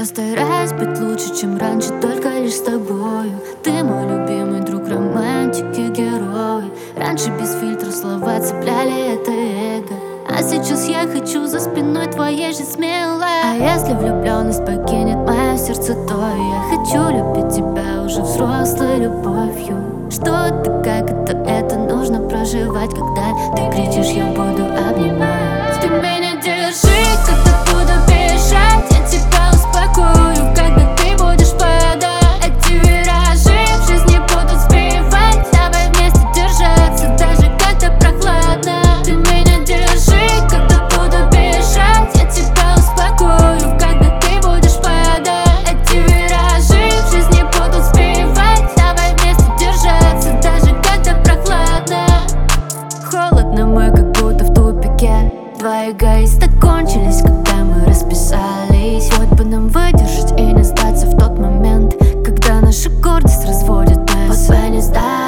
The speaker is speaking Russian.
Я стараюсь быть лучше, чем раньше, только лишь с тобою. Ты мой любимый друг, романтик и герой. Раньше без фильтра слова цепляли это эго, а сейчас я хочу за спиной твоей жить смело. А если влюбленность покинет мое сердце, то я хочу любить тебя уже взрослой любовью. Что это, как это нужно проживать, когда ты кричишь, я буду обнимать. Ты меня держи, когда буду бежать, я тебя успокою, когда ты будешь падать. Эти виражи в жизни будут сбивать, давай вместе держаться, даже когда прохладно. Ты меня держи, когда буду бежать, я тебя успокою, когда ты будешь падать. Эти виражи в жизни будут сбивать, давай вместе держаться, даже когда прохладно. Холодно, мы как будто в тупике. Два эгоиста кончились, когда мы расписались. Вот бы нам выдержать и не сдаться в тот момент, когда наша гордость разводит нас. Вот бы не сдаться.